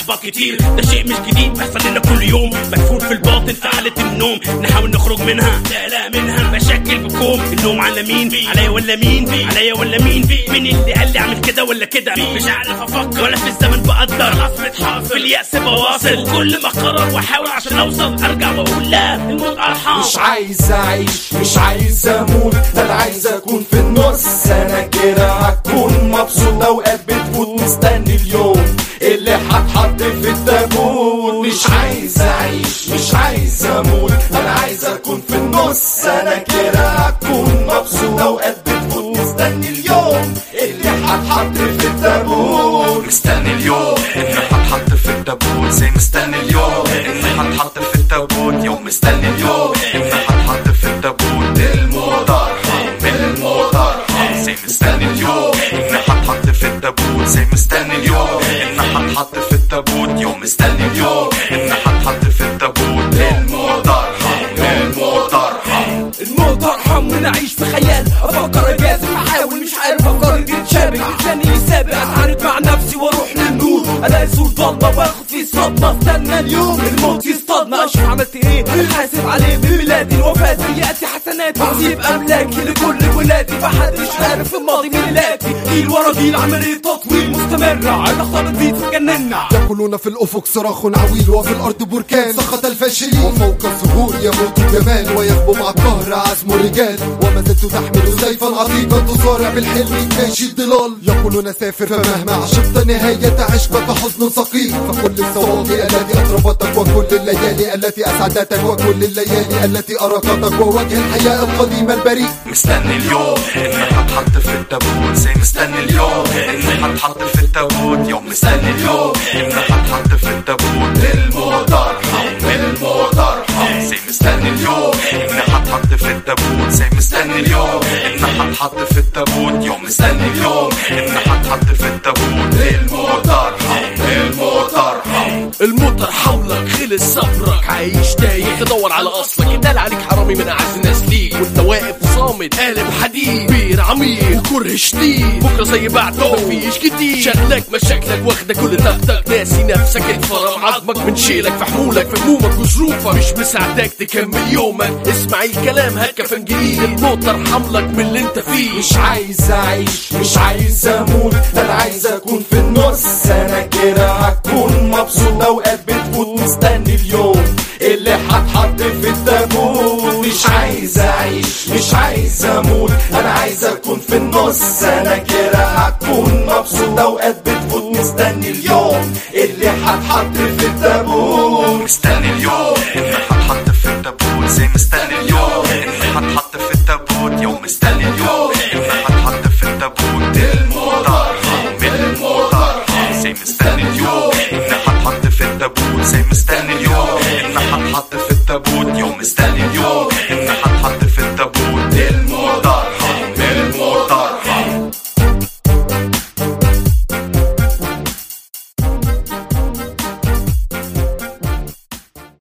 احباط كتير، ده شيء مش جديد بيحصل لنا كل يوم. مدفون في الباطن في حالة النوم، نحاول نخرج منها لا منها. مشاكل بكوم، النوم على مين؟ عليا ولا مين؟ عليا ولا مين؟ مين اللي قال لي اعمل كده ولا كده؟ مش عارف افكر ولا في الزمن بقدر، خلاص متحاصر في اليأس بواصل. كل ما اقرر واحاول عشان اوصل ارجع واقول لا، الموت ارحم. مش عايز اعيش، مش عايز اموت، انا عايز اكون في النص. انا كده هكون مبسوط، اوقات بتفوت مستني اليوم اللي هتحط في التابوت. مش عايز اعيش، مش عايز اموت، انا عايز اكون في النص. انا كده هكون مبسوط، اوقات بتفوت مستني اليوم اللي هتحط في التابوت. مستني اليوم اللي هتحط في التابوت، زي مستني اليوم اللي هتحط في التابوت. يوم مستني اليوم اللي هتحط في التابوت. الموت ارحم، الموت ارحم. زي مستني اليوم اللي هتحط في التابوت، زي مستني اليوم اللي هتحط في التابوت. يوم مستني اليوم اللي هتحط في التابوت. الموت ارحم، الموت ارحم. الموت ارحم من اعيش في خيال، افكر اجازف احاول مش عارف افكار تتشابك. لساني يسابق اتعارك مع نفسي واروح للنور، الاقي صور ضلمه واخد فيه صدمه. استنى اليوم الموت يصطادنا، اشوف عملت ايه حاسب عليه بميلادي. الوفاه سيئاتي حسناتي، واسيب املاكي لكل ولادي. محدش عارف الماضي من الاتي، جيل ورا جيل عمليه تطويل مستمره. علاقه بتزيد تجننا، يقولون في الافق صراخ عويل، وفي الارض بركان سقط الفاشلين. وفوق الصخور يموت الجمال، ويغبو مع القهر عزم رجال. وما زلت تحمل سيفا عتيقا، تصارع بالحلم كاشي الضلال. يقولون سافر فمهما عشقت نهاية عشقك حزن ثقيل. فكل الصواغي التي اطربتك، وكل الليالي التي اسعدتك، وكل الليالي التي ارقتك، ووجه الحياة القديم البريء. مستني اليوم اللي هتحط في التابوت، زي مستني اليوم اللي هتحط في التابوت. يوم مستني اليوم اللي هتحط في التابوت. الموت ارحم، الموت ارحم. زي مستني اليوم اللي هتحط في التابوت، زي مستني اليوم اللي هتحط في التابوت. يوم مستني اليوم اللي هتحط في التابوت. الموت ارحم، الموت ارحم. الموت ارحملك، خلص صبرك، عايش تايه تدور على اصلك. يتقال عليك حرامي من اعز الناس ليك، وانت واقف صامت قالب حديد. بير عميق وكره شديد، بكره زي بعده مفيش جديد. شغلك مشاكلك واخده كل طاقتك، ناسي نفسك اتفرم عظمك من شيلك في حمولك، في همومك وظروفك مش مساعدك تكمل يومك. اسمع الكلام هات كفن جديد، الموت ارحملك من اللي انت فيه. مش عايز اعيش، مش عايز اموت، انا عايز اكون في النص. انا كده هكون مبسوط، اوقات بتفوت مستني اليوم اللي هتحط في التابوت. مش عايز اعيش، مش عايز اموت، انا عايز اكون في النص. انا كده هكون مبسوط، اوقات بتفوت مستني اليوم